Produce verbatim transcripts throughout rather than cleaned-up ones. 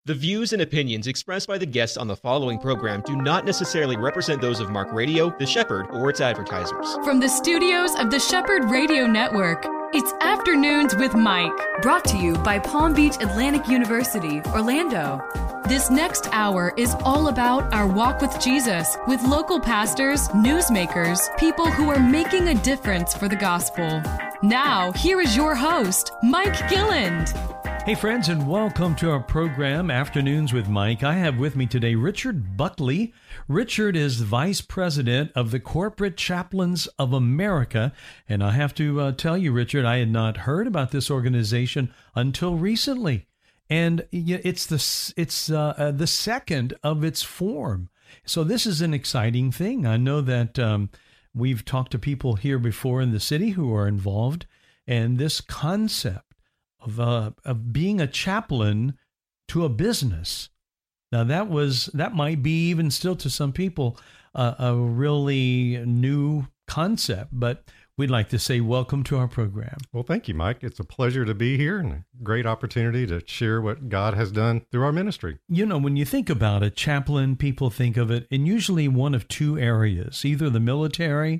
The views and opinions expressed by the guests on the following program do not necessarily represent those of Mark Radio, The Shepherd, or its advertisers. From the studios of the Shepherd Radio Network, it's Afternoons with Mike, brought to you by Palm Beach Atlantic University, Orlando. This next hour is all about our walk with Jesus, with local pastors, newsmakers, people who are making a difference for the gospel. Now, here is your host, Mike Gilland. Hey friends, and welcome to our program, Afternoons with Mike. I have with me today Richard Buckley. Richard is Vice President of the Corporate Chaplains of America. And I have to uh, tell you, Richard, I had not heard about this organization until recently. And it's the, it's uh, uh, the second of its form. So this is an exciting thing. I know that um, we've talked to people here before in the city who are involved, and this concept Of, uh, of being a chaplain to a business. Now that was, that might be even still to some people uh, a really new concept, but we'd like to say welcome to our program. Well, thank you, Mike. It's a pleasure to be here and a great opportunity to share what God has done through our ministry. You know, when you think about a chaplain, people think of it in usually one of two areas, either the military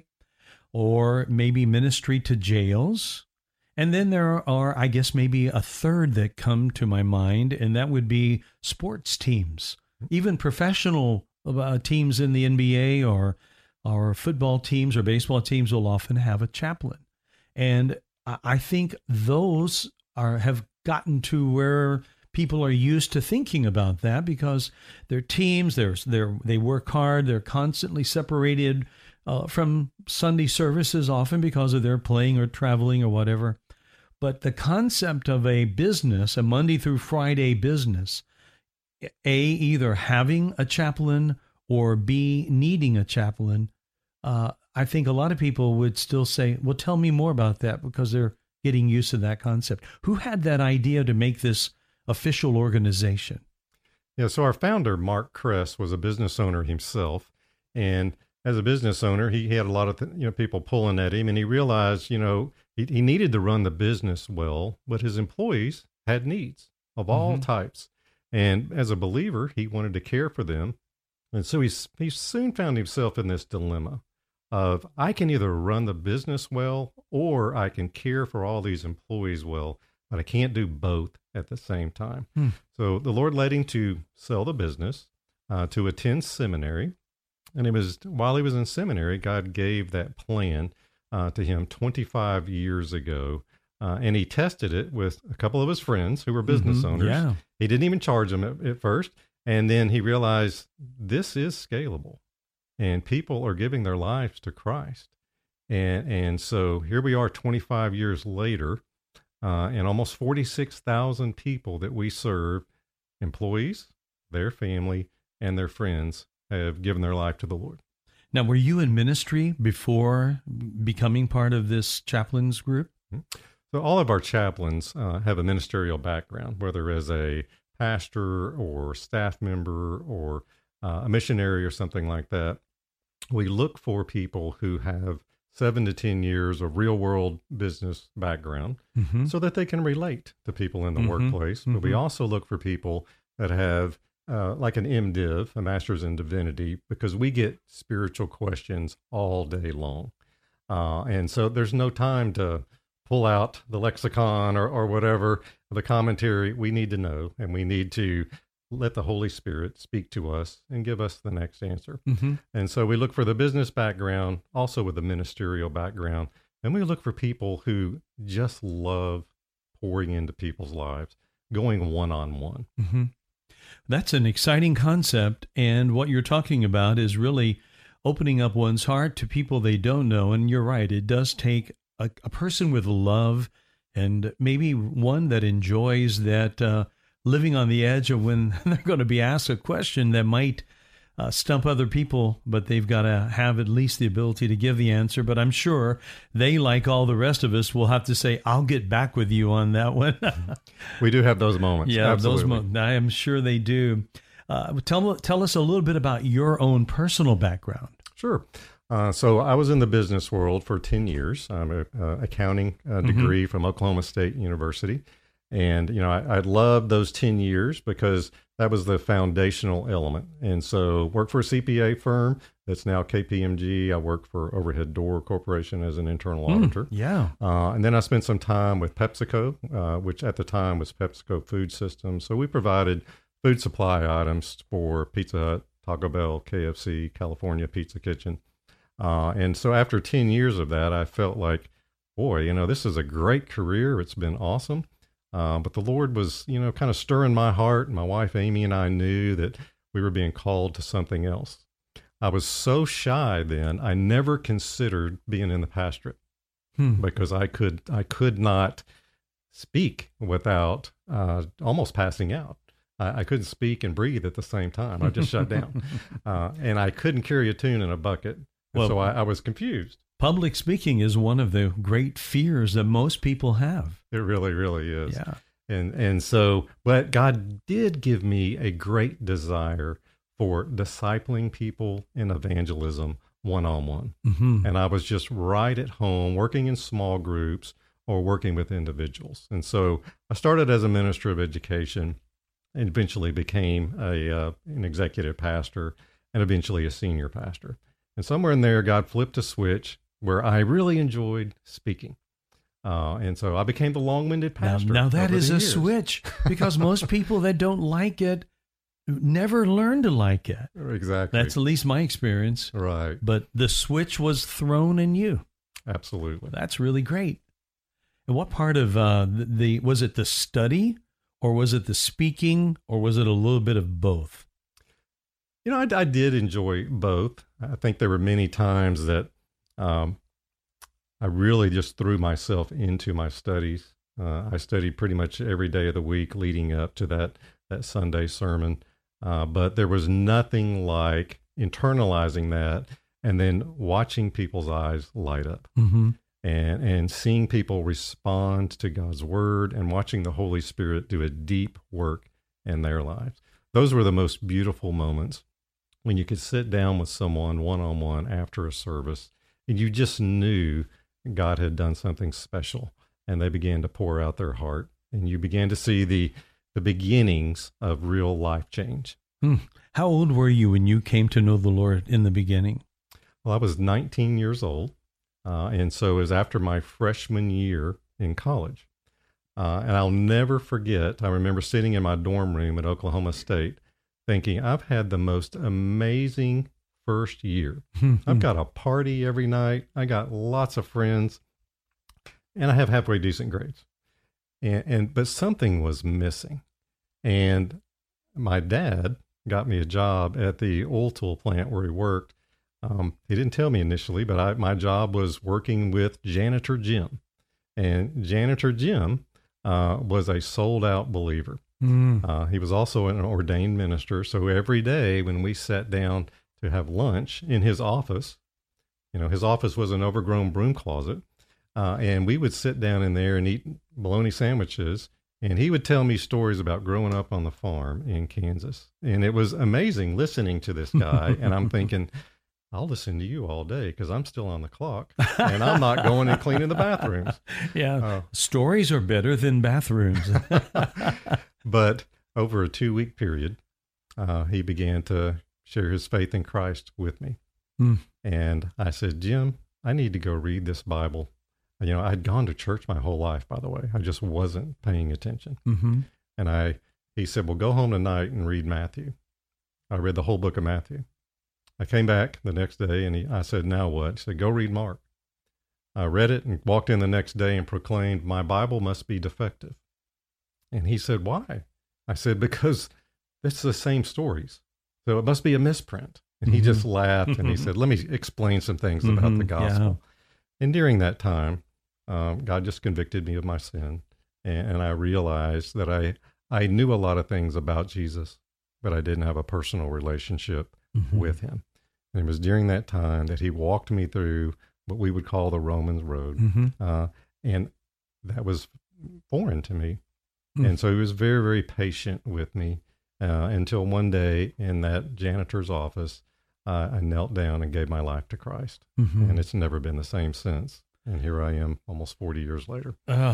or maybe ministry to jails. And then there are, I guess, maybe a third that come to my mind, and that would be sports teams. Even professional uh, teams in the N B A or, or football teams or baseball teams will often have a chaplain. And I think those are have gotten to where people are used to thinking about that because their teams, they're, they're, they work hard, they're constantly separated uh, from Sunday services often because of their playing or traveling or whatever. But the concept of a business, a Monday through Friday business, A, either having a chaplain or B, needing a chaplain, uh, I think a lot of people would still say, well, tell me more about that because they're getting used to that concept. Who had that idea to make this official organization? Yeah, so our founder, Mark Kress, was a business owner himself. And as a business owner, he had a lot of you know people pulling at him, and he realized, you know, he, he needed to run the business well, but his employees had needs of all mm-hmm. types. And as a believer, he wanted to care for them. And so he, he soon found himself in this dilemma of, I can either run the business well, or I can care for all these employees well, but I can't do both at the same time. Hmm. So the Lord led him to sell the business, uh, to attend seminary. And it was while he was in seminary, God gave that plan uh, to him twenty-five years ago. Uh, and he tested it with a couple of his friends who were business mm-hmm. owners. Yeah. He didn't even charge them at, at first. And then he realized this is scalable and people are giving their lives to Christ. And, and so here we are twenty-five years later, uh, and almost forty-six thousand people that we serve, employees, their family, and their friends, have given their life to the Lord. Now, were you in ministry before becoming part of this chaplains group? So all of our chaplains uh, have a ministerial background, whether as a pastor or staff member or uh, a missionary or something like that. We look for people who have seven to ten years of real world business background mm-hmm. so that they can relate to people in the mm-hmm. workplace. Mm-hmm. But we also look for people that have Uh, like an MDiv, a master's in divinity, because we get spiritual questions all day long. Uh, and so there's no time to pull out the lexicon or, or whatever, the commentary. We need to know, and we need to let the Holy Spirit speak to us and give us the next answer. Mm-hmm. And so we look for the business background, also with the ministerial background, and we look for people who just love pouring into people's lives, going one-on-one. Mm-hmm. That's an exciting concept, and what you're talking about is really opening up one's heart to people they don't know, and you're right, it does take a, a person with love and maybe one that enjoys that uh, living on the edge of when they're going to be asked a question that might uh, stump other people, but they've got to have at least the ability to give the answer. But I'm sure they, like all the rest of us, will have to say, I'll get back with you on that one. We do have those moments. Yeah, Absolutely. those moments. I am sure they do. Uh, tell, tell us a little bit about your own personal background. Sure. Uh, so I was in the business world for ten years. I'm an uh, accounting uh, degree mm-hmm. from Oklahoma State University. And, you know, I, I loved those ten years because that was the foundational element. And so worked for a C P A firm that's now K P M G. I worked for Overhead Door Corporation as an internal Mm, auditor. yeah. Uh, and then I spent some time with PepsiCo, uh, which at the time was PepsiCo Food Systems. So we provided food supply items for Pizza Hut, Taco Bell, K F C, California Pizza Kitchen. Uh, and so after ten years of that, I felt like, boy, you know, this is a great career. It's been awesome. Uh, but the Lord was, you know, kind of stirring my heart. My wife, Amy, and I knew that we were being called to something else. I was so shy then, I never considered being in the pastorate Hmm. because I could, I could not speak without uh, almost passing out. I, I couldn't speak and breathe at the same time. I just shut down. Uh, and I couldn't carry a tune in a bucket. And Well, so I, I was confused. Public speaking is one of the great fears that most people have. It really, really is. Yeah. And and so, but God did give me a great desire for discipling people in evangelism one-on-one. Mm-hmm. And I was just right at home working in small groups or working with individuals. And so I started as a minister of education and eventually became a uh, an executive pastor and eventually a senior pastor. And somewhere in there, God flipped a switch where I really enjoyed speaking. Uh, and so I became the long-winded Now, pastor. now that over is the a years. switch, because most people that don't like it never learn to like it. Exactly. That's at least my experience. right. But the switch was thrown in you. Absolutely. That's really great. And what part of uh, the, the was it the study, or was it the speaking, or was it a little bit of both? You know, I, I did enjoy both. I think there were many times that um, I really just threw myself into my studies. Uh, I studied pretty much every day of the week leading up to that that Sunday sermon. Uh, but there was nothing like internalizing that and then watching people's eyes light up. Mm-hmm. and and seeing people respond to God's word and watching the Holy Spirit do a deep work in their lives. Those were the most beautiful moments when you could sit down with someone one-on-one after a service and you just knew God had done something special and they began to pour out their heart and you began to see the the beginnings of real life change. Hmm. How old were you when you came to know the Lord in the beginning? Well, I was nineteen years old. Uh, and so it was after my freshman year in college. Uh, and I'll never forget, I remember sitting in my dorm room at Oklahoma State thinking, I've had the most amazing first year. I've got a party every night. I got lots of friends, and I have halfway decent grades. And, and but something was missing. And my dad got me a job at the oil tool plant where he worked. Um, he didn't tell me initially, but I, my job was working with Janitor Jim. And Janitor Jim uh, was a sold-out believer. Mm. Uh, he was also an ordained minister. So every day when we sat down to have lunch in his office, you know, his office was an overgrown broom closet, uh, and we would sit down in there and eat bologna sandwiches. And he would tell me stories about growing up on the farm in Kansas. And it was amazing listening to this guy. And I'm thinking, I'll listen to you all day because I'm still on the clock and I'm not going and cleaning the bathrooms. Yeah. Uh, Stories are better than bathrooms. But over a two week period, uh, he began to share his faith in Christ with me. Mm. And I said, Jim, I need to go read this Bible. You know, I'd gone to church my whole life, by the way. I just wasn't paying attention. Mm-hmm. And I, he said, well, go home tonight and read Matthew. I read the whole book of Matthew. I came back the next day and he, I said, now what? He said, go read Mark. I read it and walked in the next day and proclaimed, my Bible must be defective. And he said, why? I said, because it's the same stories. So it must be a misprint. And he Mhm. just laughed and he said, let me explain some things about Mhm, the gospel. yeah. And during that time, um, God just convicted me of my sin. And, and I realized that I, I knew a lot of things about Jesus, but I didn't have a personal relationship Mhm. with him. And it was during that time that he walked me through what we would call the Romans road. Mhm. Uh, and that was foreign to me. Mm. And so he was very, very patient with me uh, until one day in that janitor's office, uh, I knelt down and gave my life to Christ. Mhm. And it's never been the same since. And here I am almost forty years later. Uh,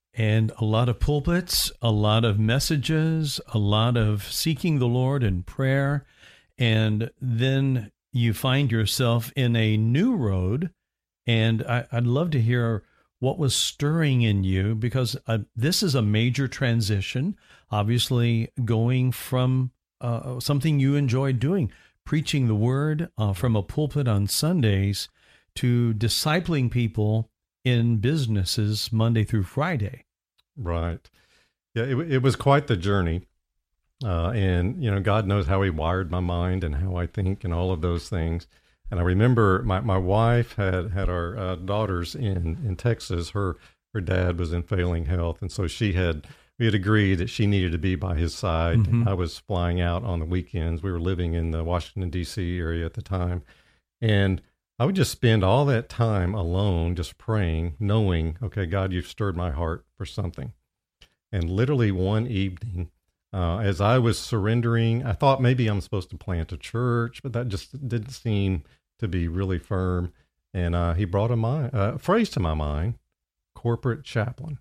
and a lot of pulpits, a lot of messages, a lot of seeking the Lord in prayer. And then you find yourself in a new road. And I, I'd love to hear what was stirring in you, because uh, this is a major transition, obviously going from uh, something you enjoyed doing, preaching the word uh, from a pulpit on Sundays, to discipling people in businesses Monday through Friday. Right. Yeah, it, it was quite the journey. Uh, and, you know, God knows how he wired my mind and how I think and all of those things. And I remember my, my wife had, had our uh, daughters in, in Texas. Her her dad was in failing health. And so she had, we had agreed that she needed to be by his side. Mm-hmm. I was flying out on the weekends. We were living in the Washington, D C area at the time. And I would just spend all that time alone, just praying, knowing, okay, God, you've stirred my heart for something. And literally one evening, uh, as I was surrendering, I thought maybe I'm supposed to plant a church, but that just didn't seem to be really firm. And uh, he brought a, mind, uh, a phrase to my mind, corporate chaplain.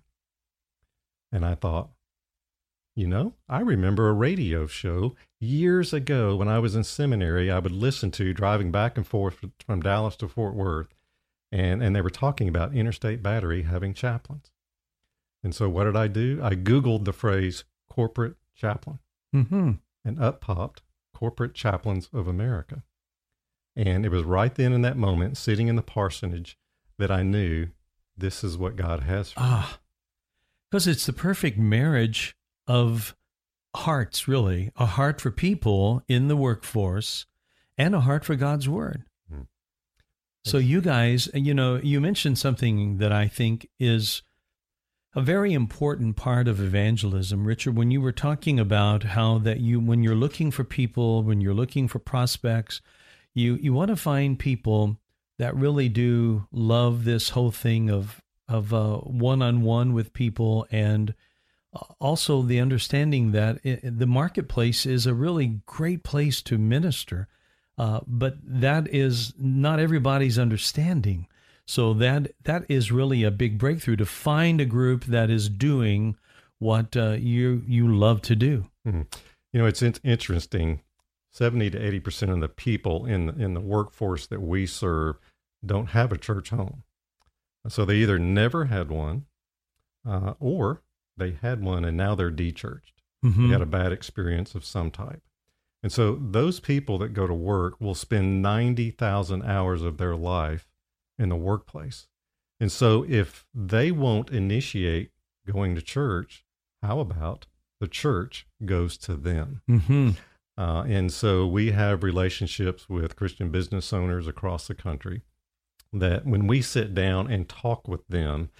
And I thought, you know, I remember a radio show years ago when I was in seminary I would listen to driving back and forth from Dallas to Fort Worth. And, and they were talking about Interstate Battery having chaplains. And so what did I do? I Googled the phrase corporate chaplain, Mm-hmm. and up popped Corporate Chaplains of America. And it was right then in that moment, sitting in the parsonage, that I knew this is what God has for me. Ah, because it's the perfect marriage of hearts, really. A heart for people in the workforce and a heart for God's word. Mm. So you guys, you know, you mentioned something that I think is a very important part of evangelism, Richard, when you were talking about how that you, when you're looking for people, when you're looking for prospects, you, you want to find people that really do love this whole thing of, of uh, one-on-one with people, and also the understanding that it, the marketplace is a really great place to minister, uh, but that is not everybody's understanding. So that that is really a big breakthrough, to find a group that is doing what uh, you you love to do. Mm-hmm. You know, it's in- interesting. seventy to eighty percent of the people in the, in the workforce that we serve don't have a church home. So they either never had one, uh, or they had one and now they're de-churched. Mm-hmm. They had a bad experience of some type. And so those people that go to work will spend ninety thousand hours of their life in the workplace. And so if they won't initiate going to church, how about the church goes to them? Mm-hmm. Uh, and so we have relationships with Christian business owners across the country that when we sit down and talk with them,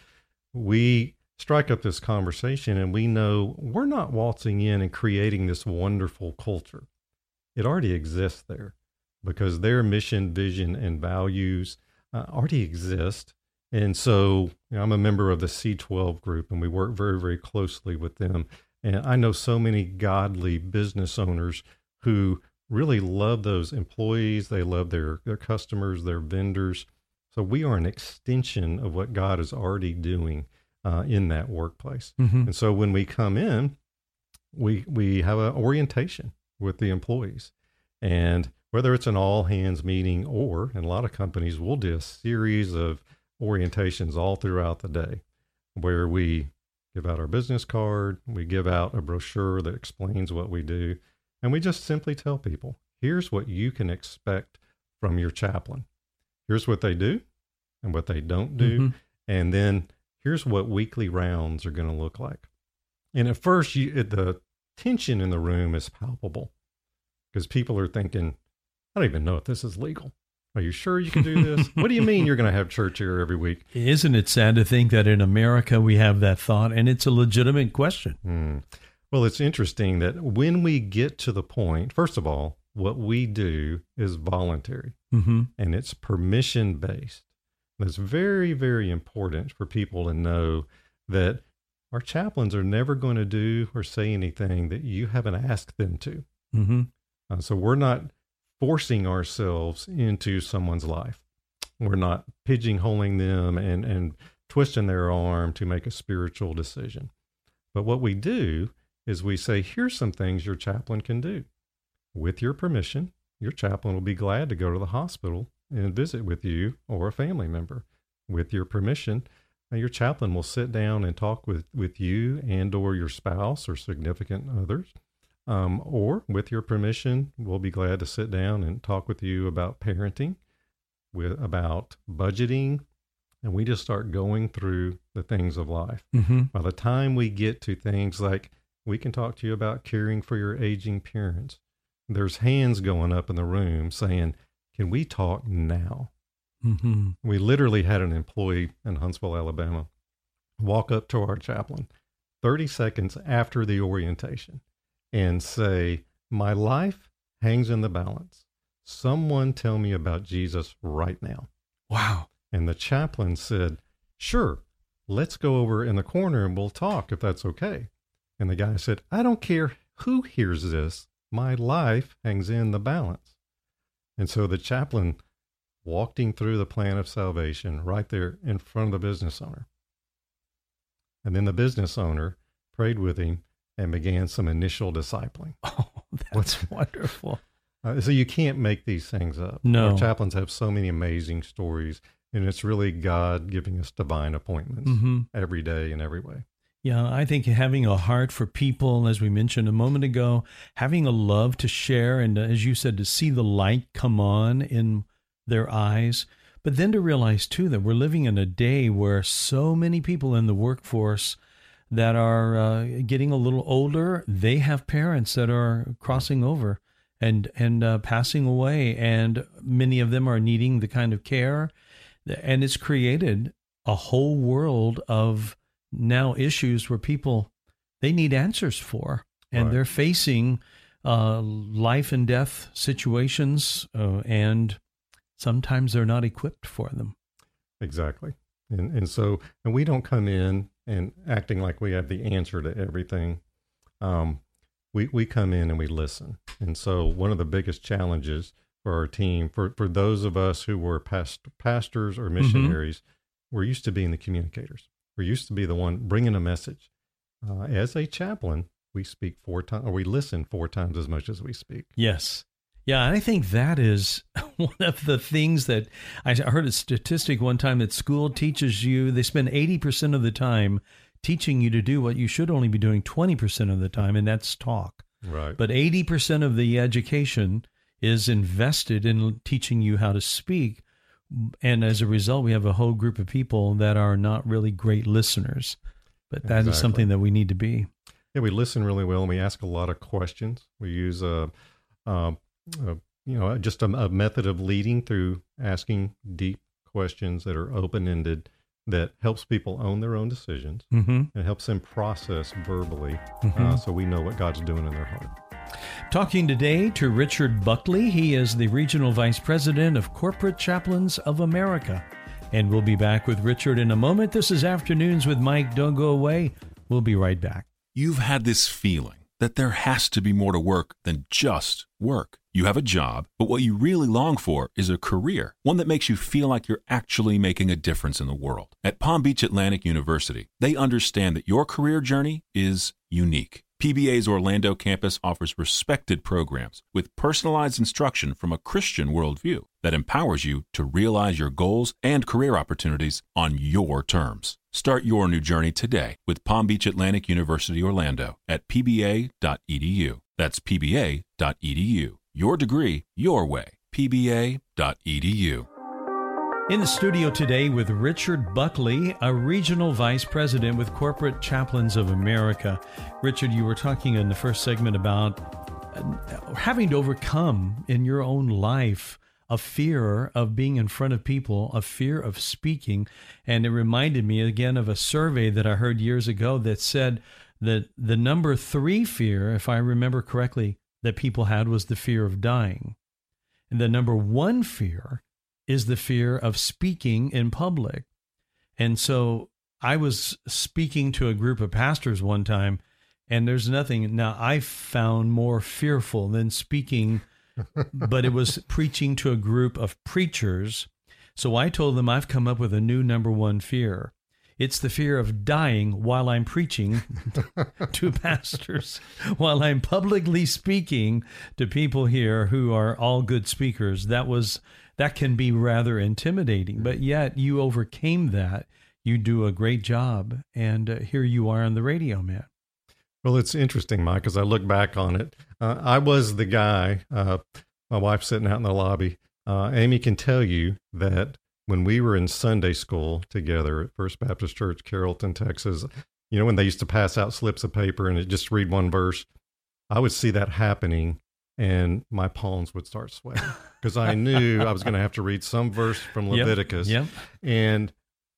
we strike up this conversation, and we know we're not waltzing in and creating this wonderful culture. It already exists there because their mission, vision, and values uh, already exist. And so, you know, I'm a member of the C twelve group, and we work very, very closely with them. And I know so many godly business owners who really love those employees. They love their, their customers, their vendors. So we are an extension of what God is already doing uh, in that workplace. Mm-hmm. And so when we come in, we we have an orientation with the employees. And whether it's an all-hands meeting or, in a lot of companies, we'll do a series of orientations all throughout the day where we give out our business card, we give out a brochure that explains what we do, and we just simply tell people, here's what you can expect from your chaplain. Here's what they do and what they don't do. Mm-hmm. And then here's what weekly rounds are going to look like. And at first, you, the tension in the room is palpable because people are thinking, I don't even know if this is legal. Are you sure you can do this? What do you mean you're going to have church here every week? Isn't it sad to think that in America we have that thought, and it's a legitimate question? Mm. Well, it's interesting that when we get to the point, first of all, what we do is voluntary, Mm-hmm. and it's permission-based. It's very, very important for people to know that our chaplains are never going to do or say anything that you haven't asked them to. Mm-hmm. Uh, so we're not forcing ourselves into someone's life. We're not pigeonholing them and, and twisting their arm to make a spiritual decision. But what we do is we say, here's some things your chaplain can do. With your permission, your chaplain will be glad to go to the hospital and visit with you or a family member. With your permission, your chaplain will sit down and talk with, with you and or your spouse or significant others. Um, or with your permission, we'll be glad to sit down and talk with you about parenting, with about budgeting, and we just start going through the things of life. Mm-hmm. By the time we get to things like, we can talk to you about caring for your aging parents, there's hands going up in the room saying, can we talk now? Mm-hmm. We literally had an employee in Huntsville, Alabama, walk up to our chaplain thirty seconds after the orientation and say, my life hangs in the balance. Someone tell me about Jesus right now. Wow. And the chaplain said, sure, let's go over in the corner and we'll talk if that's okay. And the guy said, I don't care who hears this. My life hangs in the balance. And so the chaplain walked him through the plan of salvation right there in front of the business owner. And then the business owner prayed with him and began some initial discipling. Oh, that's What's, wonderful. Uh, so you can't make these things up. No. Our chaplains have so many amazing stories, and it's really God giving us divine appointments mm-hmm. every day in every way. Yeah, I think having a heart for people, as we mentioned a moment ago, having a love to share, and as you said, to see the light come on in their eyes, but then to realize too that we're living in a day where so many people in the workforce that are uh, getting a little older, they have parents that are crossing over and and uh, passing away, and many of them are needing the kind of care, and it's created a whole world of now issues where people, they need answers for, and right. they're facing uh, life and death situations, uh, and sometimes they're not equipped for them. Exactly. And and so, and we don't come in and acting like we have the answer to everything. Um, we, we come in and we listen. And so one of the biggest challenges for our team, for, for those of us who were past, pastors or missionaries, mm-hmm. we're used to being the communicators. We're used to be the one bringing a message. Uh, as a chaplain, we speak four times, or we listen four times as much as we speak. Yes. Yeah, and I think that is one of the things that I heard a statistic one time that school teaches you, they spend eighty percent of the time teaching you to do what you should only be doing twenty percent of the time, and that's talk. Right. But eighty percent of the education is invested in teaching you how to speak. And as a result, we have a whole group of people that are not really great listeners. But that exactly. is something that we need to be. Yeah, we listen really well, and we ask a lot of questions. We use a, a, a you know, just a, a method of leading through asking deep questions that are open-ended, that helps people own their own decisions, mm-hmm. and helps them process verbally, mm-hmm. uh, so we know what God's doing in their heart. Talking today to Richard Buckley. He is the Regional Vice President of Corporate Chaplains of America. And we'll be back with Richard in a moment. This is Afternoons with Mike. Don't go away. We'll be right back. You've had this feeling that there has to be more to work than just work. You have a job, but what you really long for is a career, one that makes you feel like you're actually making a difference in the world. At Palm Beach Atlantic University, they understand that your career journey is unique. P B A's Orlando campus offers respected programs with personalized instruction from a Christian worldview that empowers you to realize your goals and career opportunities on your terms. Start your new journey today with Palm Beach Atlantic University Orlando at p b a dot e d u. That's p b a dot e d u. Your degree, your way. p b a dot e d u. In the studio today with Richard Buckley, a Regional Vice President with Corporate Chaplains of America. Richard, you were talking in the first segment about having to overcome in your own life a fear of being in front of people, a fear of speaking. And it reminded me again of a survey that I heard years ago that said that the number three fear, if I remember correctly, that people had was the fear of dying. And the number one fear is the fear of speaking in public. And so I was speaking to a group of pastors one time, and there's nothing now I found more fearful than speaking, but it was preaching to a group of preachers. So I told them I've come up with a new number one fear. It's the fear of dying while I'm preaching to pastors, while I'm publicly speaking to people here who are all good speakers. That was that can be rather intimidating, but yet you overcame that. You do a great job, and uh, here you are on the radio, man. Well, it's interesting, Mike, as I look back on it. Uh, I was the guy, uh, my wife's sitting out in the lobby. Uh, Amy can tell you that when we were in Sunday school together at First Baptist Church, Carrollton, Texas, you know, when they used to pass out slips of paper and it just read one verse, I would see that happening and my palms would start sweating because I knew I was going to have to read some verse from Leviticus. Yep, yep. And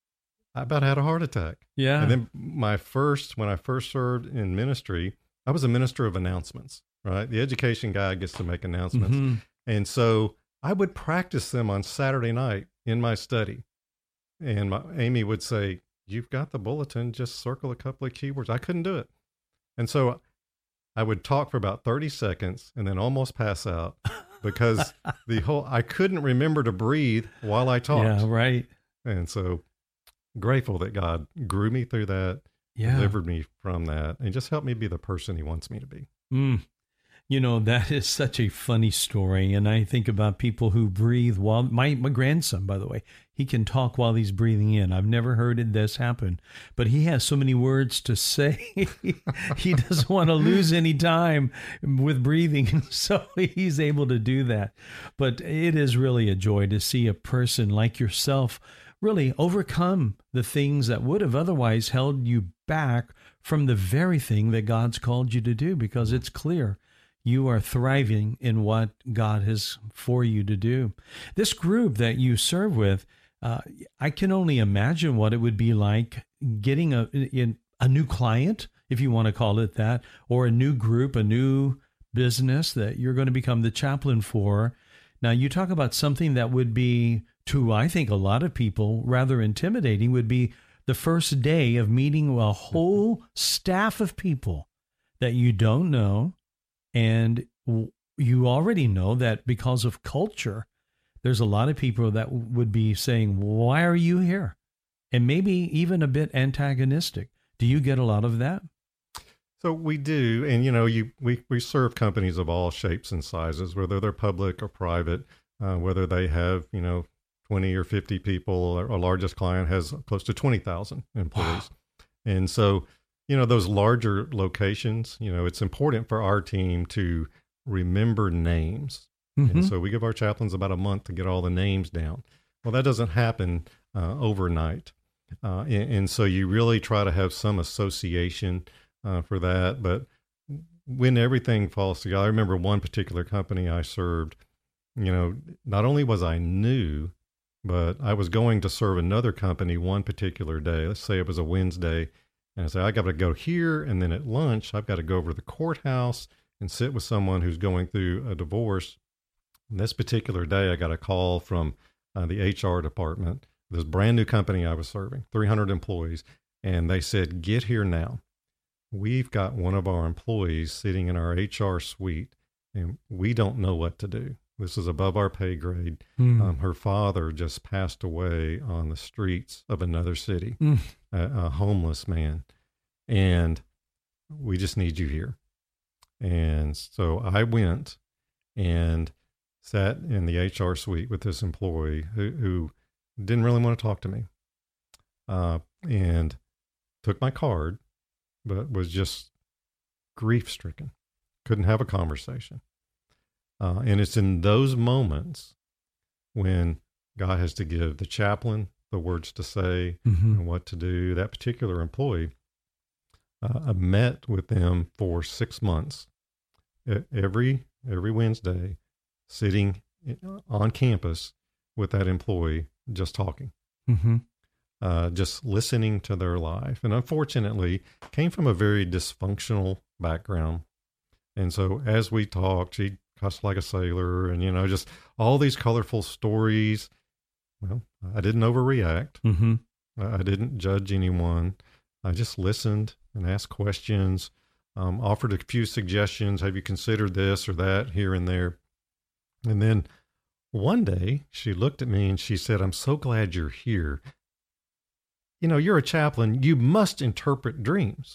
I about had a heart attack. Yeah. And then my first, when I first served in ministry, I was a minister of announcements, right? The education guy gets to make announcements. Mm-hmm. And so I would practice them on Saturday night in my study. And my, Amy would say, you've got the bulletin, just circle a couple of keywords. I couldn't do it. And so I would talk for about thirty seconds and then almost pass out because the whole, I couldn't remember to breathe while I talked. Yeah, right. And so grateful that God grew me through that, Yeah. delivered me from that, and just helped me be the person he wants me to be. Mm. You know, that is such a funny story. And I think about people who breathe while, my, my grandson, by the way, he can talk while he's breathing in. I've never heard this happen, but he has so many words to say. He doesn't want to lose any time with breathing. So he's able to do that. But it is really a joy to see a person like yourself really overcome the things that would have otherwise held you back from the very thing that God's called you to do, because it's clear you are thriving in what God has for you to do. This group that you serve with, uh, I can only imagine what it would be like getting a, in, a new client, if you want to call it that, or a new group, a new business that you're going to become the chaplain for. Now, you talk about something that would be, to I think a lot of people, rather intimidating, would be the first day of meeting a whole staff of people that you don't know. And you already know that because of culture, there's a lot of people that would be saying, why are you here? And maybe even a bit antagonistic. Do you get a lot of that? So we do. And, you know, you we, we serve companies of all shapes and sizes, whether they're public or private, uh, whether they have, you know, twenty or fifty people. Our largest client has close to twenty thousand employees. Wow. And so, you know, those larger locations, you know, it's important for our team to remember names. Mm-hmm. And so we give our chaplains about a month to get all the names down. Well, that doesn't happen uh, overnight. Uh, and, and so you really try to have some association uh, for that. But when everything falls together, I remember one particular company I served, you know, not only was I new, but I was going to serve another company one particular day. Let's say it was a Wednesday. And I said, I got to go here. And then at lunch, I've got to go over to the courthouse and sit with someone who's going through a divorce. And this particular day, I got a call from uh, the H R department, this brand new company I was serving, three hundred employees. And they said, get here now. We've got one of our employees sitting in our H R suite, and we don't know what to do. This is above our pay grade. Mm. Um, her father just passed away on the streets of another city, mm. a, a homeless man. And we just need you here. And so I went and sat in the H R suite with this employee who, who didn't really want to talk to me, uh, and took my card, but was just grief-stricken, couldn't have a conversation. Uh, and it's in those moments when God has to give the chaplain the words to say mm-hmm. and what to do. That particular employee, uh, I met with them for six months, every every Wednesday, sitting on campus with that employee, just talking, mm-hmm. uh, just listening to their life. And unfortunately, came from a very dysfunctional background. And so as we talked, she cussed like a sailor, and, you know, just all these colorful stories. Well, I didn't overreact. Mm-hmm. I didn't judge anyone. I just listened and asked questions, um, offered a few suggestions. Have you considered this or that here and there? And then one day she looked at me and she said, I'm so glad you're here. you know, you're a chaplain. You must interpret dreams.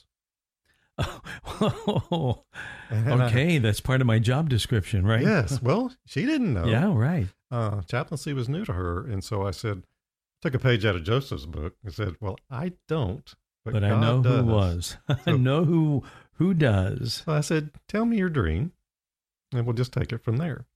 Oh, And I- okay. That's part of my job description, right? Yes. Well, she didn't know. Yeah, right. Uh, chaplaincy was new to her. And so I said, took a page out of Joseph's book and said, well, I don't, but, But I God know does. who was. I So- know who who does. So I said, tell me your dream and we'll just take it from there.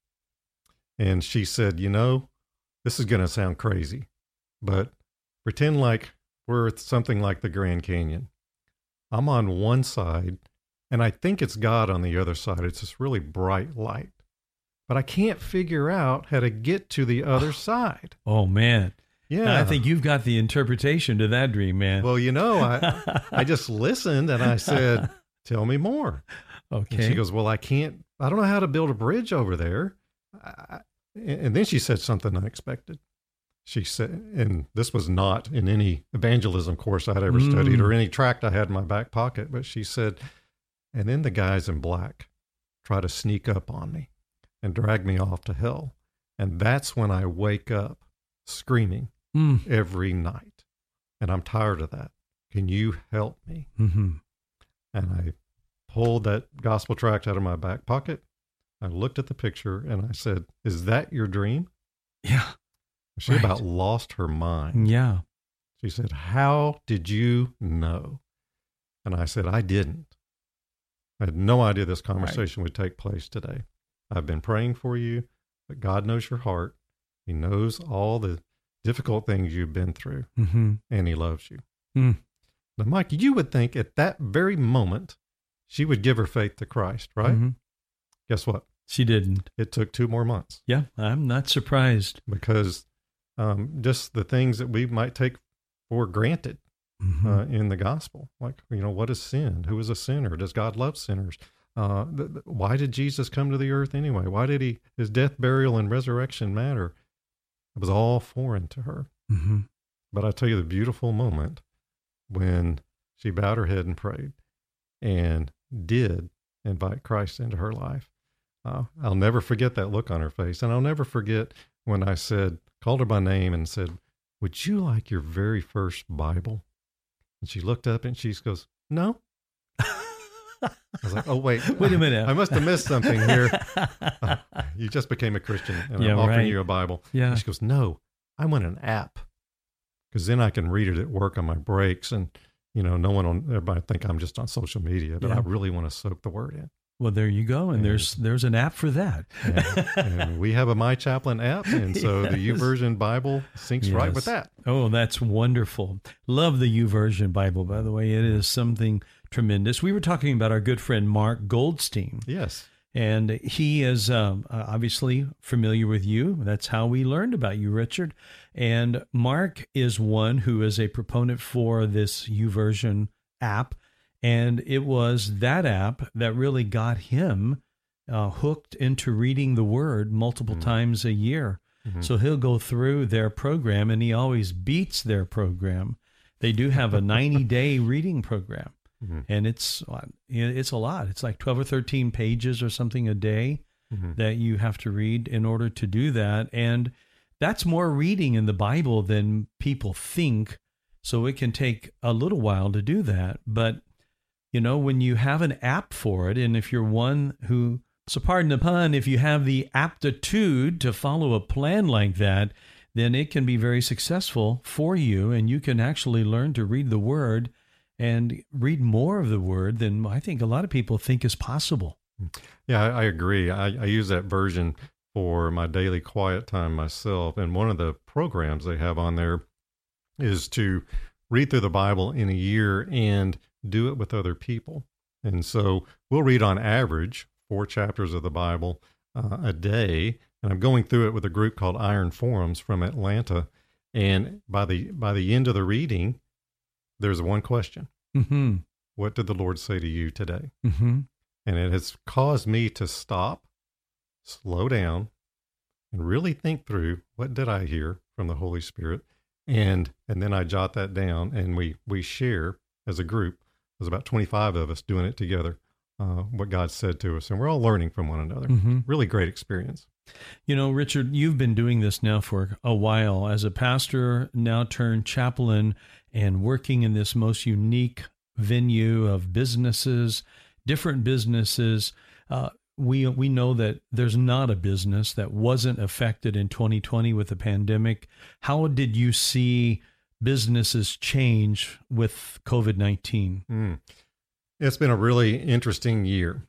And she said, you know, this is going to sound crazy, but pretend like we're at something like the Grand Canyon. I'm on one side, and I think it's God on the other side. It's this really bright light, but I can't figure out how to get to the other side. Oh man. Yeah. I think you've got the interpretation to that dream, man. Well, you know, I, I just listened and I said, tell me more. okay. And she goes, well, I can't, I don't know how to build a bridge over there. I, and then she said something unexpected. She said, and this was not in any evangelism course I'd ever Mm. studied or any tract I had in my back pocket, but she said, and then the guys in black try to sneak up on me and drag me off to hell. And that's when I wake up screaming Mm. every night. And I'm tired of that. Can you help me? hmm And I pulled that gospel tract out of my back pocket. I looked at the picture and I said, is that your dream? Yeah. She Right. about lost her mind. Yeah. She said, how did you know? And I said, I didn't. I had no idea this conversation would take place today. I've been praying for you, but God knows your heart. He knows all the difficult things you've been through, hmm and he loves you. Mm. Now, Mike, you would think at that very moment, she would give her faith to Christ, right? Mhm. Guess what? She didn't. It took two more months Yeah. I'm not surprised. because um, just the things that we might take for granted Mhm. uh, in the gospel, like, you know, what is sin? Who is a sinner? Does God love sinners? Uh, th- th- why did Jesus come to the earth anyway? Why did he, his death, burial, and resurrection matter? It was all foreign to her. Mhm. But I tell you the beautiful moment when she bowed her head and prayed and did invite Christ into her life. Uh, I'll never forget that look on her face. And I'll never forget when I said, called her by name and said, would you like your very first Bible? And she looked up and she goes, no. I was like, oh, wait. Wait a minute. I must have missed something here. Uh, you just became a Christian and Yeah, I'm offering right. you a Bible. Yeah. And she goes, no, I want an app because then I can read it at work on my breaks. And, you know, no one will, everybody think I'm just on social media, but Yeah. I really want to soak the word in. Well, there you go. And And- there's there's an app for that. And, and we have a My Chaplain app. And so the Yes. YouVersion Bible syncs right with Yes. that. Oh, that's wonderful. Love the YouVersion Bible, by the way. It is something tremendous. We were talking about our good friend Mark Goldstein, Yes. and he is um, uh, obviously familiar with you. That's how we learned about you, Richard. And Mark is one who is a proponent for this YouVersion app, and it was that app that really got him uh, hooked into reading the Word multiple Mhm. times a year. Mhm. So he'll go through their program, and he always beats their program. They do have a ninety-day reading program, Mhm. and it's it's a lot. It's like twelve or thirteen pages or something a day Mhm. that you have to read in order to do that. And that's more reading in the Bible than people think. So it can take a little while to do that. But, you know, when you have an app for it, and if you're one who, so pardon the pun, if you have the aptitude to follow a plan like that, then it can be very successful for you, and you can actually learn to read the Word and read more of the Word than I think a lot of people think is possible. Yeah, I, I agree. I, I use that version for my daily quiet time myself. And one of the programs they have on there is to read through the Bible in a year and do it with other people. And so we'll read on average four chapters of the Bible uh, a day. And I'm going through it with a group called Iron Forums from Atlanta. And by the by the end of the reading, there's one question. Mm-hmm. What did the Lord say to you today? Mm-hmm. And it has caused me to stop, slow down, and really think through, what did I hear from the Holy Spirit? And and then I jot that down, and we we share as a group. There's about twenty-five of us doing it together uh, what God said to us. And we're all learning from one another. Mm-hmm. Really great experience. You know, Richard, you've been doing this now for a while as a pastor, now turned chaplain, and working in this most unique venue of businesses, different businesses. Uh, we we know that there's not a business that wasn't affected in twenty twenty with the pandemic. How did you see businesses change with COVID nineteen? Mm. It's been a really interesting year.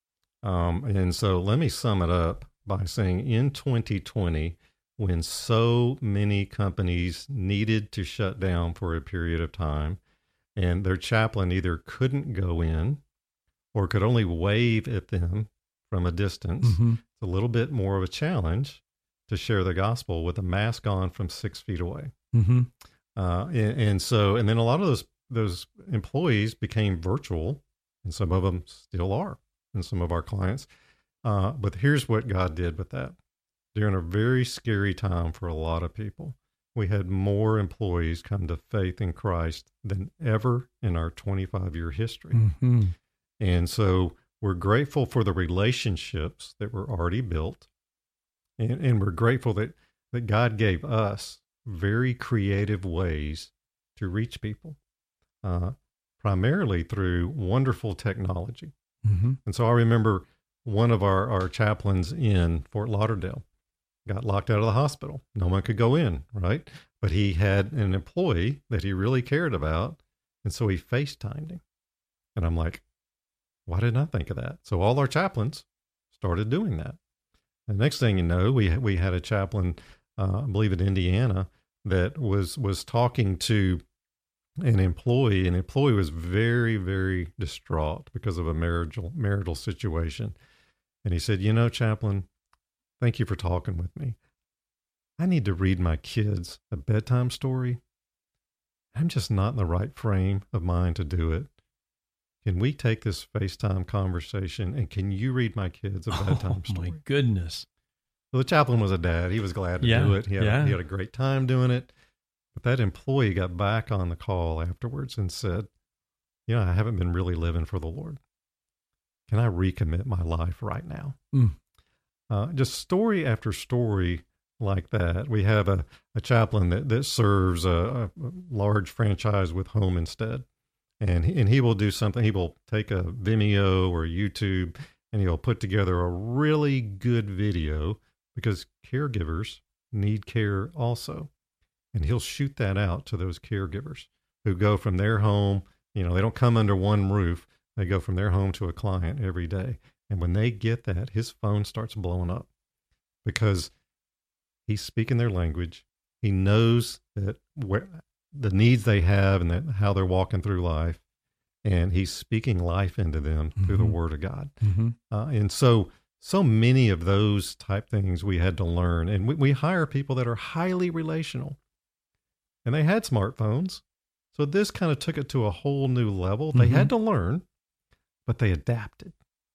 Um, and so let me sum it up by saying in twenty twenty, when so many companies needed to shut down for a period of time, and their chaplain either couldn't go in or could only wave at them from a distance, Mm-hmm. it's a little bit more of a challenge to share the gospel with a mask on from six feet away. Mm-hmm. Uh, and, and so, and then a lot of those those employees became virtual, and some of them still are, and some of our clients. Uh, but here's what God did with that. During a very scary time for a lot of people, we had more employees come to faith in Christ than ever in our twenty-five year history. Mm-hmm. And so we're grateful for the relationships that were already built. And, and we're grateful that, that God gave us very creative ways to reach people, uh, primarily through wonderful technology. Mm-hmm. And so I remember one of our, our chaplains in Fort Lauderdale got locked out of the hospital. No one could go in, right? But he had an employee that he really cared about. And so he FaceTimed him. And I'm like, why didn't I think of that? So all our chaplains started doing that. The next thing you know, we we had a chaplain, uh, I believe in Indiana, that was was talking to an employee. An employee was very, very distraught because of a marital marital situation. And he said, you know, chaplain, thank you for talking with me. I need to read my kids a bedtime story. I'm just not in the right frame of mind to do it. Can we take this FaceTime conversation, and can you read my kids a bedtime Oh, story? my goodness. So the chaplain was a dad. He was glad to Yeah, do it. He had, yeah. a, he had a great time doing it. But that employee got back on the call afterwards and said, you know, I haven't been really living for the Lord. Can I recommit my life right now? Mm. Uh, just story after story like that. We have a, a chaplain that, that serves a, a large franchise with Home Instead. And he, and he will do something. He will take a Vimeo or YouTube, and he'll put together a really good video because caregivers need care also. And he'll shoot that out to those caregivers who go from their home. You know, they don't come under one roof. They go from their home to a client every day. And when they get that, his phone starts blowing up because he's speaking their language. He knows that where the needs they have and that how they're walking through life. And he's speaking life into them mm-hmm. through the Word of God. Mm-hmm. Uh, and so, so many of those type things we had to learn. And we, we hire people that are highly relational. And they had smartphones. So this kind of took it to a whole new level. They mm-hmm. had to learn, but they adapted.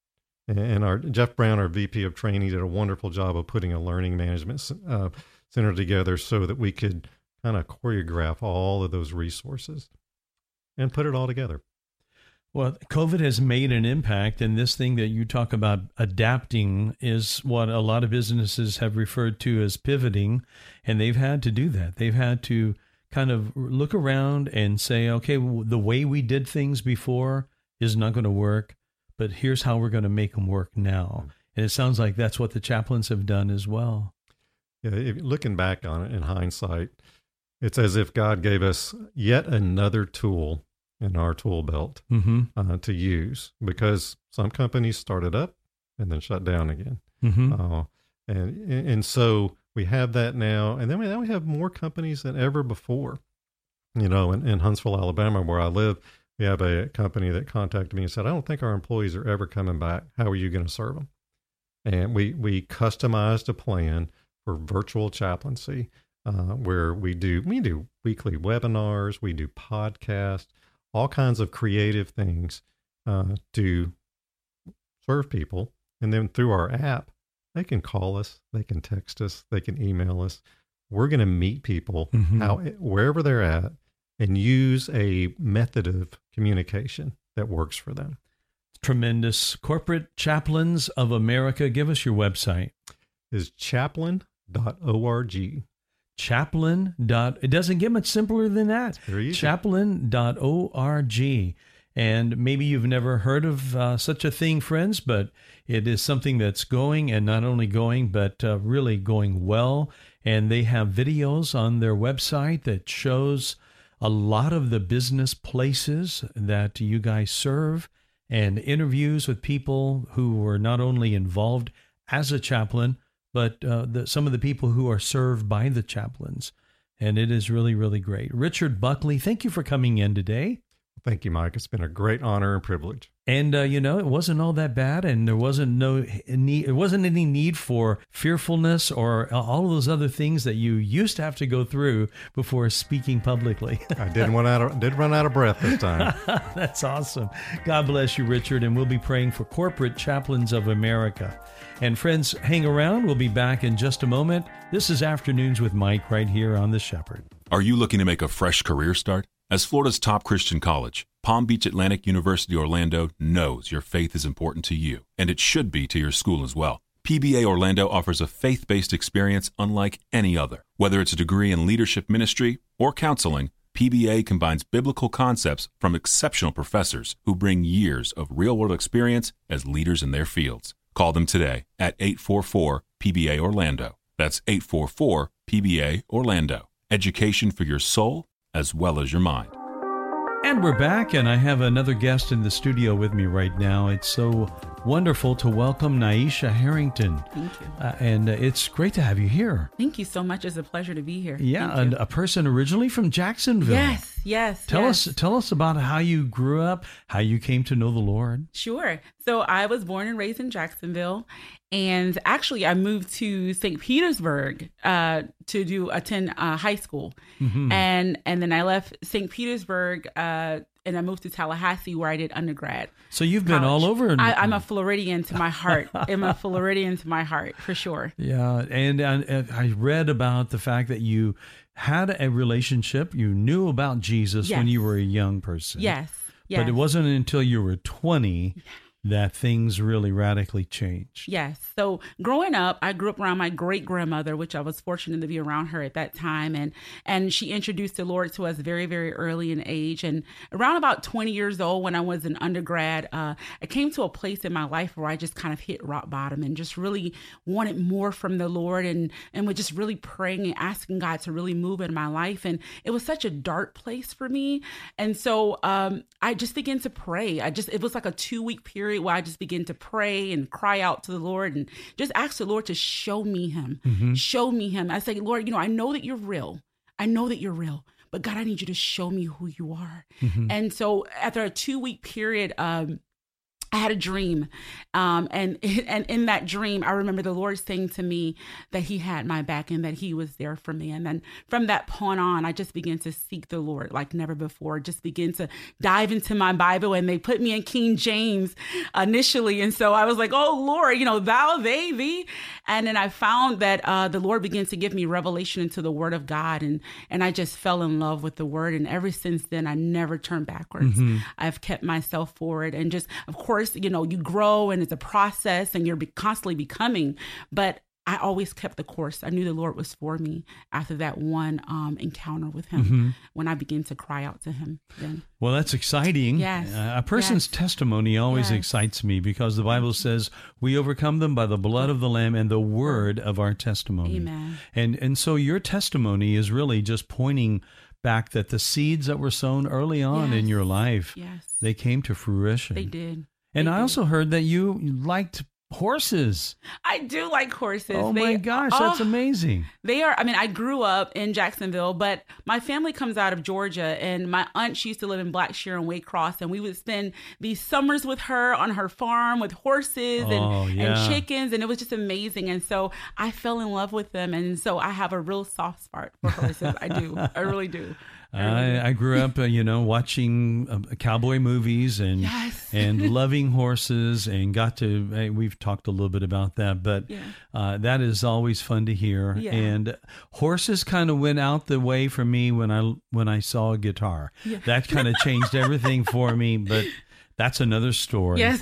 And our Jeff Brown, our V P of training, did a wonderful job of putting a learning management uh, center together so that we could kind of choreograph all of those resources and put it all together. Well, COVID has made an impact, and this thing that you talk about adapting is what a lot of businesses have referred to as pivoting, and they've had to do that. They've had to kind of look around and say, okay, the way we did things before is not going to work, but here's how we're going to make them work now. And it sounds like that's what the chaplains have done as well. Yeah, if, looking back on it in hindsight, it's as if God gave us yet another tool in our tool belt mm-hmm. uh, to use, because some companies started up and then shut down again. Mm-hmm. Uh, and and so we have that now. And then we, now we have more companies than ever before. You know, in, in Huntsville, Alabama, where I live, we have a company that contacted me and said, I don't think our employees are ever coming back. How are you going to serve them? And we, we customized a plan for virtual chaplaincy, uh, where we do, we do weekly webinars, we do podcasts, all kinds of creative things uh, to serve people. And then through our app, they can call us, they can text us, they can email us. We're going to meet people mm-hmm. how, wherever they're at and use a method of communication that works for them. Tremendous. Corporate Chaplains of America. Give us your website. Is chaplain dot org. Chaplain. Dot, it doesn't get much simpler than that. Very easy. chaplain dot org. And maybe you've never heard of uh, such a thing, friends, but it is something that's going, and not only going, but uh, really going well. And they have videos on their website that shows a lot of the business places that you guys serve, and interviews with people who were not only involved as a chaplain, but uh, the, some of the people who are served by the chaplains. And it is really, really great. Richard Buckley, thank you for coming in today. Thank you, Mike. It's been a great honor and privilege. And, uh, you know, it wasn't all that bad, and there wasn't no need, it wasn't any need for fearfulness or all of those other things that you used to have to go through before speaking publicly. I did run out of, did run out of breath this time. That's awesome. God bless you, Richard, and we'll be praying for Corporate Chaplains of America. And friends, hang around. We'll be back in just a moment. This is Afternoons with Mike right here on The Shepherd. Are you looking to make a fresh career start? As Florida's top Christian college, Palm Beach Atlantic University Orlando knows your faith is important to you, and it should be to your school as well. P B A Orlando offers a faith-based experience unlike any other. Whether it's a degree in leadership ministry or counseling, P B A combines biblical concepts from exceptional professors who bring years of real-world experience as leaders in their fields. Call them today at eight four four P B A Orlando. That's eight four four P B A Orlando. Education for your soul as well as your mind. And we're back, and I have another guest in the studio with me right now. It's so wonderful to welcome Naisha Harrington. Thank you. Uh, and uh, it's great to have you here. Thank you so much. It's a pleasure to be here. Yeah, Thank and you. a person originally from Jacksonville. Yes, yes. Tell yes. us tell us about how you grew up, how you came to know the Lord. Sure. So I was born and raised in Jacksonville, and actually I moved to Saint Petersburg uh, to do attend uh, high school, Mm-hmm. and and then I left Saint Petersburg uh, and I moved to Tallahassee where I did undergrad. So you've been college. all over. I, I'm a Floridian to my heart. I'm a Floridian to my heart for sure. Yeah, and, and I read about the fact that you had a relationship. You knew about Jesus Yes. when you were a young person. Yes. Yes. But it wasn't until you were twenty that things really radically changed. Yes. So growing up, I grew up around my great grandmother, which I was fortunate to be around her at that time. And and she introduced the Lord to us very, very early in age. And around about twenty years old, when I was an undergrad, uh, I came to a place in my life where I just kind of hit rock bottom and just really wanted more from the Lord, and, and was just really praying and asking God to really move in my life. And it was such a dark place for me. And so um, I just began to pray. I just, it was like a two week period where I just began to pray and cry out to the Lord and just ask the Lord to show me him, Mm-hmm. show me him. I say, Lord, you know, I know that you're real. I know that you're real, but God, I need you to show me who you are. Mm-hmm. And so after a two week period, um, I had a dream, um, and and in that dream, I remember the Lord saying to me that he had my back and that he was there for me. And then from that point on, I just began to seek the Lord like never before, just begin to dive into my Bible. And they put me in King James initially. And so I was like, oh, Lord, you know, thou, they, thee. And then I found that uh, the Lord began to give me revelation into the word of God. And, and I just fell in love with the word. And ever since then, I never turned backwards. Mm-hmm. I've kept myself forward. And just, of course, you know, you grow and it's a process and you're be- constantly becoming, but I always kept the course. I knew the Lord was for me after that one um, encounter with him, Mm-hmm. when I began to cry out to him. Then. Well, that's exciting. Yes. Uh, a person's Yes. testimony always Yes. excites me because the Bible says we overcome them by the blood of the Lamb and the word of our testimony. Amen. And and so your testimony is really just pointing back that the seeds that were sown early on in Yes. your life, Yes. they came to fruition. They did. And They I did. also heard that you liked horses. I do like horses. Oh They- my gosh, that's oh, amazing. They are, I mean, I grew up in Jacksonville, but my family comes out of Georgia, and my aunt, she used to live in Blackshear and Waycross, and we would spend these summers with her on her farm with horses and, Oh, yeah. and chickens, and it was just amazing. And so I fell in love with them, and so I have a real soft spot for horses. I do. I really do. I really do. I, I grew up, uh, you know, watching uh, cowboy movies and Yes. and loving horses, and got to. Uh, we've talked a little bit about that, but Yeah. uh, that is always fun to hear. Yeah. And horses kind of went out the way for me when I when I saw a guitar. Yeah. That kind of changed everything for me. But That's another story. Yes.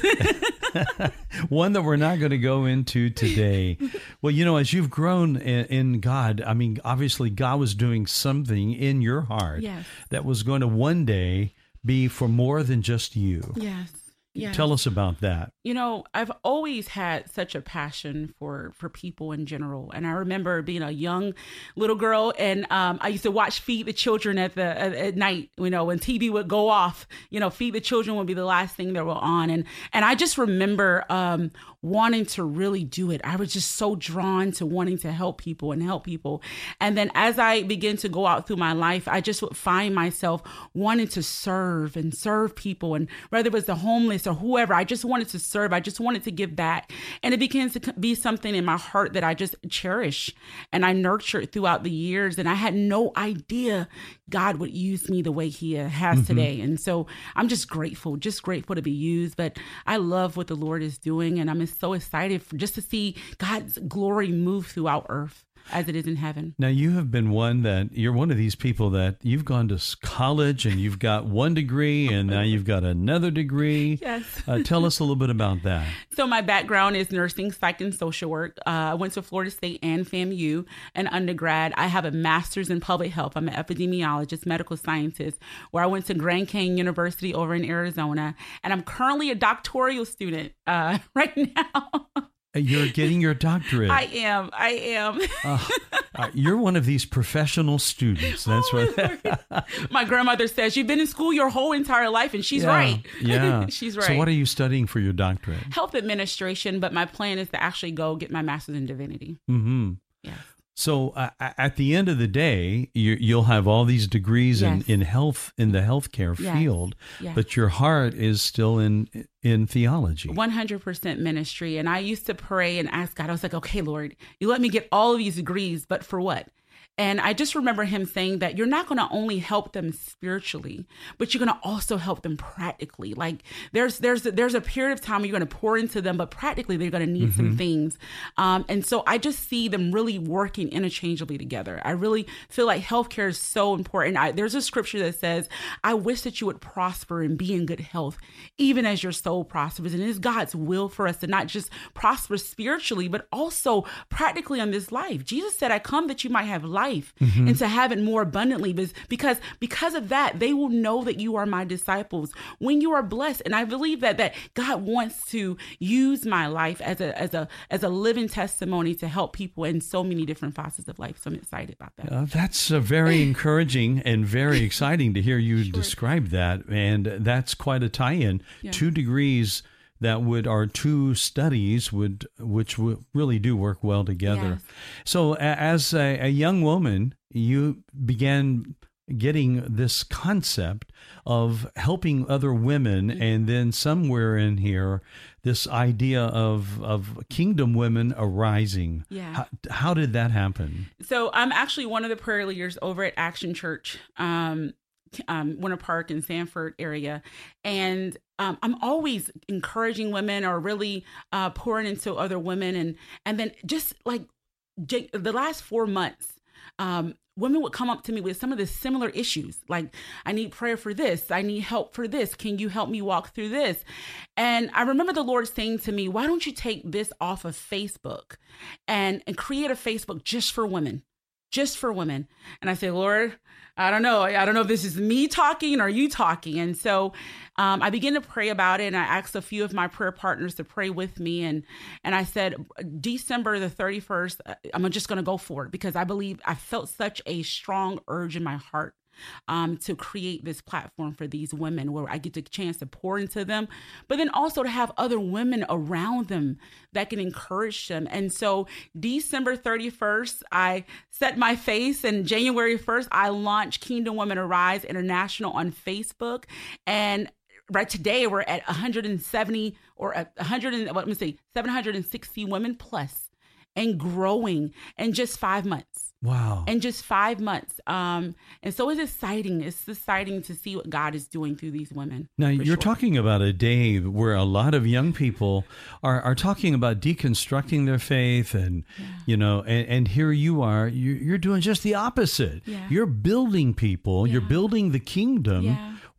One that we're not going to go into today. Well, you know, as you've grown in, in God, I mean, obviously God was doing something in your heart Yes. that was going to one day be for more than just you. Yes. Yes. Tell us about that. You know, I've always had such a passion for, for people in general. And I remember being a young little girl, and um, I used to watch Feed the Children at the at, at night, you know, when T V would go off, you know, Feed the Children would be the last thing that were on. And, and I just remember um, wanting to really do it. I was just so drawn to wanting to help people and help people. And then as I began to go out through my life, I just would find myself wanting to serve and serve people. And whether it was the homeless or whoever, I just wanted to serve. I just wanted to give back. And it began to be something in my heart that I just cherish and I nurtured throughout the years. And I had no idea God would use me the way he has mm-hmm. today. And so I'm just grateful, just grateful to be used. But I love what the Lord is doing. And I'm so excited for just to see God's glory move throughout earth as it is in heaven. Now, you have been one that you're one of these people that you've gone to college and you've got one degree and now you've got another degree. Yes. Uh, tell us a little bit about that. So my background is nursing, psych, and social work. Uh, I went to Florida State and FAMU in undergrad. I have a master's in public health. I'm an epidemiologist, medical scientist, where I went to Grand Canyon University over in Arizona. And I'm currently a doctoral student uh, right now. You're getting your doctorate. I am. I am. uh, uh, you're one of these professional students. That's oh, what. My grandmother says, you've been in school your whole entire life, and she's yeah, right. Yeah. She's right. So what are you studying for your doctorate? Health administration, but my plan is to actually go get my master's in divinity. Mm-hmm. Yes. So uh, at the end of the day, you, you'll have all these degrees yes. in, in health, in the healthcare yes. field, yes. but your heart is still in in theology. one hundred percent ministry. And I used to pray and ask God, I was like, okay, Lord, you let me get all of these degrees, but for what? And I just remember him saying that you're not going to only help them spiritually, but you're going to also help them practically. Like there's there's there's a period of time where you're going to pour into them, but practically they're going to need mm-hmm. some things. Um, and so I just see them really working interchangeably together. I really feel like healthcare is so important. I, there's a scripture that says, I wish that you would prosper and be in good health, even as your soul prospers. And it's God's will for us to not just prosper spiritually, but also practically on this life. Jesus said, I come that you might have life. Life mm-hmm. and to have it more abundantly, because because of that they will know that you are my disciples when you are blessed. And I believe that that God wants to use my life as a as a as a living testimony to help people in so many different facets of life. So I'm excited about that. Uh, that's uh, very encouraging and very exciting to hear you sure. describe that. And that's quite a tie-in. Yeah. Two degrees that would, our two studies would, which would really do work well together. Yes. So as a, a young woman, you began getting this concept of helping other women, mm-hmm. and then somewhere in here, this idea of, of kingdom women arising. Yeah. How, how did that happen? So I'm actually one of the prayer leaders over at Action Church, um, um, Winter Park in Sanford area. And Um, I'm always encouraging women or really uh, pouring into other women. And and then just like J- the last four months, um, women would come up to me with some of the similar issues. Like, I need prayer for this. I need help for this. Can you help me walk through this? And I remember the Lord saying to me, why don't you take this off of Facebook and, and create a Facebook just for women? Just for women. And I said, Lord, I don't know. I don't know if this is me talking or you talking. And so um, I began to pray about it. And I asked a few of my prayer partners to pray with me. And and I said, December the thirty-first, I'm just going to go for it, because I believe I felt such a strong urge in my heart um, to create this platform for these women where I get the chance to pour into them, but then also to have other women around them that can encourage them. And so December thirty-first, I set my face, and January first, I launched Kingdom Women Arise International on Facebook. And right today, we're at one hundred seventy or at one hundred, let me say, seven hundred sixty women plus, and growing in just five months. Wow. In just five months. Um, and so it's exciting. It's exciting to see what God is doing through these women. Now, you're sure. talking about a day where a lot of young people are, are talking about deconstructing their faith, and, yeah. you know, and, and here you are, you, you're doing just the opposite. Yeah. You're building people, yeah. you're building the kingdom yeah.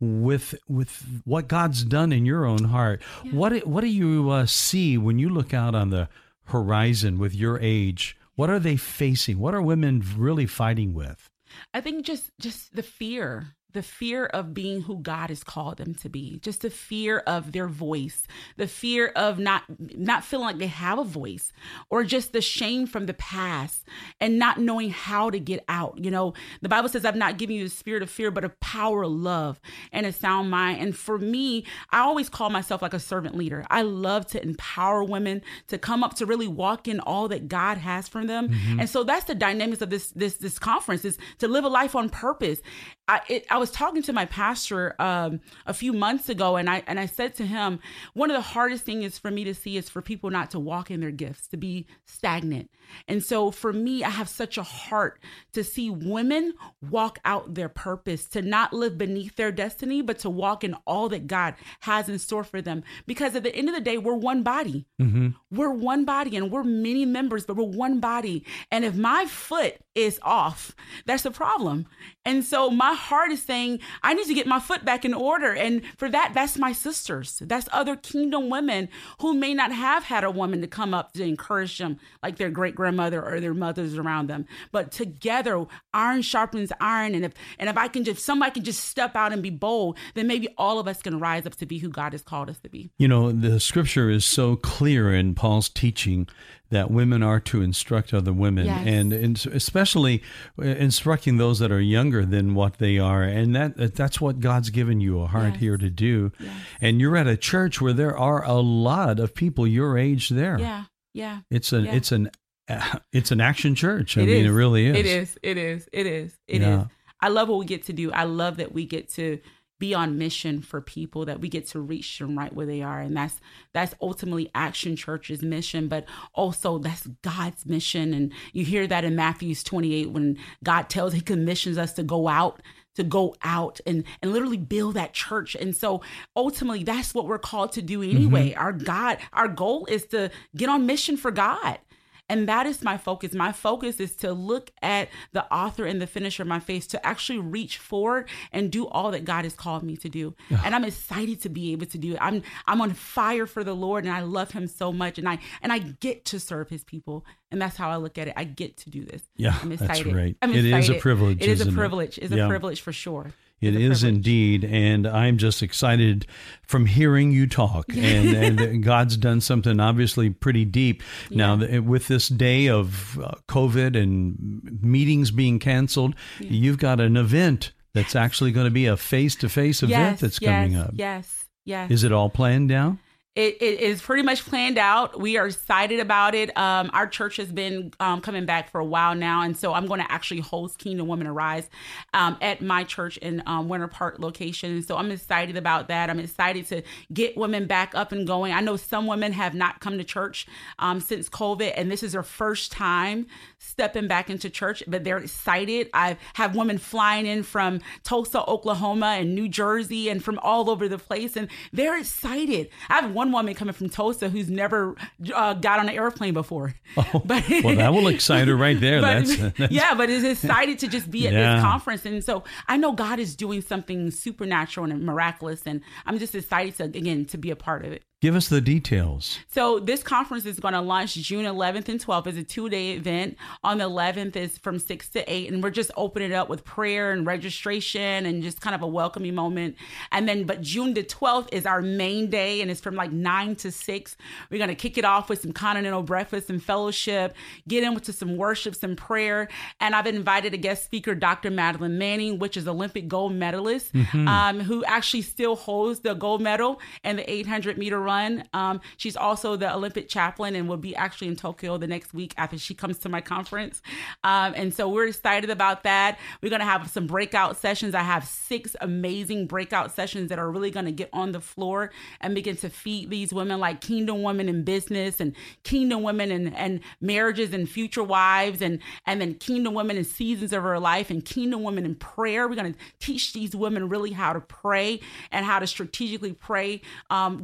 with with what God's done in your own heart. Yeah. What what do you uh, see when you look out on the horizon with your age? What are they facing? What are women really fighting with? I think just just the fear. The fear of being who God has called them to be, just the fear of their voice, the fear of not not feeling like they have a voice, or just the shame from the past and not knowing how to get out. You know, the Bible says, I've not given you the spirit of fear, but of power, love, and a sound mind. And for me, I always call myself like a servant leader. I love to empower women to come up to really walk in all that God has for them. Mm-hmm. And so that's the dynamics of this this this conference, is to live a life on purpose. I, it, I was talking to my pastor um, a few months ago, and I and I said to him, one of the hardest things is for me to see is for people not to walk in their gifts, to be stagnant. And so for me, I have such a heart to see women walk out their purpose, to not live beneath their destiny, but to walk in all that God has in store for them. Because at the end of the day, we're one body. Mm-hmm. We're one body, and we're many members, but we're one body. And if my foot is off, that's a problem. And so my heart is saying, I need to get my foot back in order. And for that, that's my sisters. That's other kingdom women who may not have had a woman to come up to encourage them like their great grandmother or their mothers around them. But together, iron sharpens iron. And if and if I can just, somebody can just step out and be bold, then maybe all of us can rise up to be who God has called us to be. You know, the scripture is so clear in Paul's teaching that women are to instruct other women, yes. and, and especially instructing those that are younger than what they are. And that that's what God's given you a heart yes. here to do. Yes. And you're at a church where there are a lot of people your age there. Yeah, yeah. It's an yeah. it's an uh, it's an action church. I it mean, is. it really is. It is. It is. It is. It yeah. is. I love what we get to do. I love that we get to be on mission for people, that we get to reach them right where they are. And that's that's ultimately Action Church's mission, but also that's God's mission. And you hear that in Matthew twenty-eight, when God tells, he commissions us to go out, to go out and, and literally build that church. And so ultimately that's what we're called to do anyway. Mm-hmm. Our God, our goal is to get on mission for God. And that is my focus. My focus is to look at the author and the finisher of my faith, to actually reach forward and do all that God has called me to do. Yeah. And I'm excited to be able to do it. I'm I'm on fire for the Lord, and I love him so much. And I and I get to serve his people. And that's how I look at it. I get to do this. Yeah, I'm excited. That's right. I'm it excited. is a privilege. It is a isn't privilege. It? It's yeah. a privilege for sure. It is indeed, and I'm just excited from hearing you talk, and, and God's done something obviously pretty deep. Yeah. Now, with this day of uh, COVID and meetings being canceled, yeah. you've got an event that's actually going to be a face-to-face event yes, that's yes, coming up. Yes, yes. Is it all planned now? It, it is pretty much planned out. We are excited about it. Um, our church has been um, coming back for a while now. And so I'm going to actually host Kingdom Women Arise um, at my church in um, Winter Park location. And so I'm excited about that. I'm excited to get women back up and going. I know some women have not come to church um, since COVID, and this is their first time stepping back into church, but they're excited. I have women flying in from Tulsa, Oklahoma, and New Jersey, and from all over the place, and they're excited. I have one woman coming from Tulsa who's never uh, got on an airplane before. Oh, but, well, that will excite her right there. But, that's, that's, yeah, but is excited to just be at yeah. this conference. And so I know God is doing something supernatural and miraculous, and I'm just excited to, again, to be a part of it. Give us the details. So this conference is going to launch June eleventh and twelfth. It's a two-day event. On the eleventh is from six to eight, and we're just opening it up with prayer and registration and just kind of a welcoming moment. And then, but June the twelfth is our main day, and it's from like nine to six. We're going to kick it off with some continental breakfast and fellowship, get into some worship, some prayer. And I've invited a guest speaker, Doctor Madeline Manning, which is Olympic gold medalist, mm-hmm. um, who actually still holds the gold medal in the eight hundred meter run. Um, she's also the Olympic chaplain and will be actually in Tokyo the next week after she comes to my conference. Um, and so we're excited about that. We're going to have some breakout sessions. I have six amazing breakout sessions that are really going to get on the floor and begin to feed these women, like kingdom women in business, and kingdom women and, and marriages and future wives, and, and then kingdom women in seasons of her life, and kingdom women in prayer. We're going to teach these women really how to pray and how to strategically pray um, God's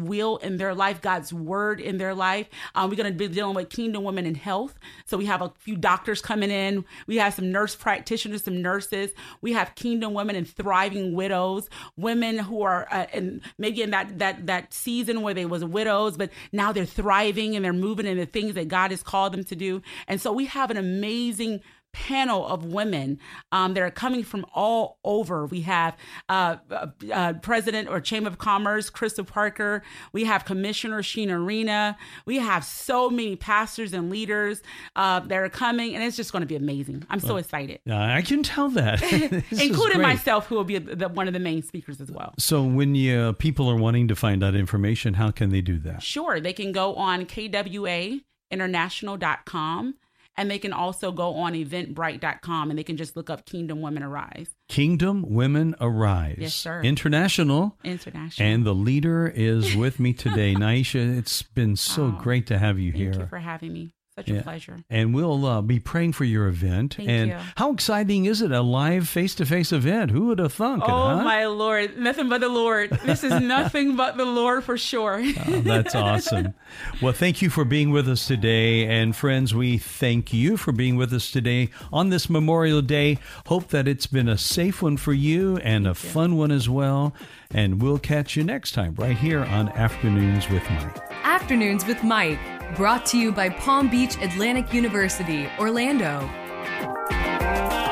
will in their life, God's word in their life. Um, we're going to be dealing with Kingdom Women in Health. So we have a few doctors coming in. We have some nurse practitioners, some nurses. We have Kingdom Women and Thriving Widows, women who are uh, in, maybe in that that that season where they was widows, but now they're thriving and they're moving in the things that God has called them to do. And so we have an amazing panel of women um, that are coming from all over. We have uh, uh, President or Chamber of Commerce, Crystal Parker. We have Commissioner Sheena Rena. We have so many pastors and leaders uh, that are coming, and it's just going to be amazing. I'm so well, excited. Uh, I can tell that. Including myself, who will be the, one of the main speakers as well. So when you, uh, people are wanting to find out information, how can they do that? Sure. They can go on K W A international dot com. And they can also go on eventbrite dot com and they can just look up Kingdom Women Arise. Kingdom Women Arise. Yes, sir. International. International. And the leader is with me today. Naisha, it's been so oh, great to have you thank here. Thank you for having me. Such yeah. a pleasure. And we'll uh, be praying for your event. Thank and you. How exciting is it? A live face-to-face event. Who would have thunk it, Oh, huh? my Lord. Nothing but the Lord. This is nothing but the Lord for sure. Oh, that's awesome. Well, thank you for being with us today. And friends, we thank you for being with us today on this Memorial Day. Hope that it's been a safe one for you and a Thank fun you. one as well. And we'll catch you next time right here on Afternoons with Mike. Afternoons with Mike. Brought to you by Palm Beach Atlantic University, Orlando.